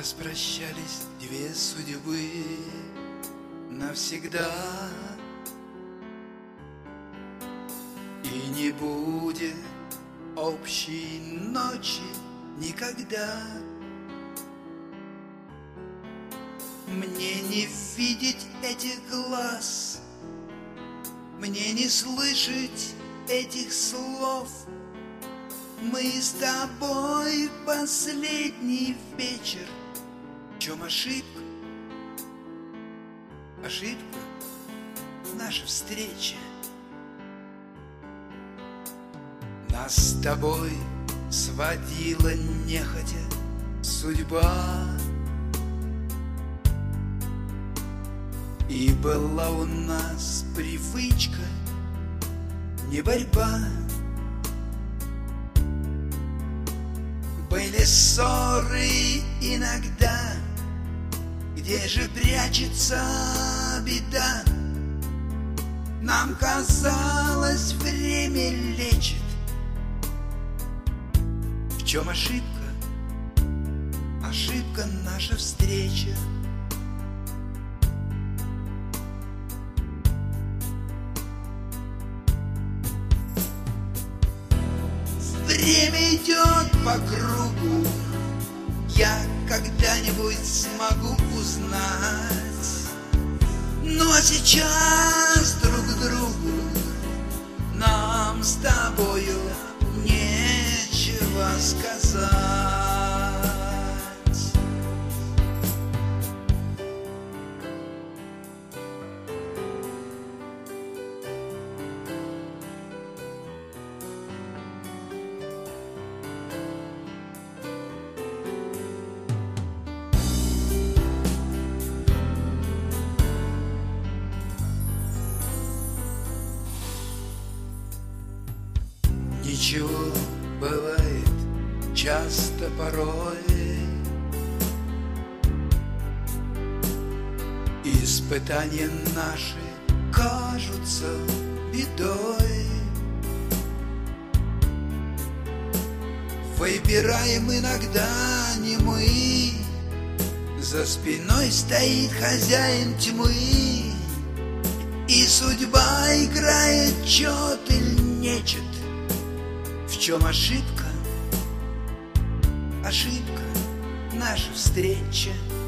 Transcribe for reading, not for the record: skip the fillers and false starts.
Распрощались две судьбы навсегда, и не будет общей ночи никогда. Мне не видеть этих глаз, мне не слышать этих слов. Мы с тобой последний вечер. В чем ошибка? Ошибка — наша встреча. Нас с тобой сводила нехотя судьба, и была у нас привычка, не борьба. Были ссоры иногда, где же прячется беда? Нам казалось, время лечит. В чем ошибка? Ошибка — наша встреча. Время идет по кругу, я когда-нибудь смогу узнать. Ну а сейчас друг другу нам с тобою нечего сказать. Ничего, бывает часто порой, испытания наши кажутся бедой. Выбираем иногда не мы, за спиной стоит хозяин тьмы, и судьба играет чет или нечет. В чем ошибка? Ошибка — наша встреча.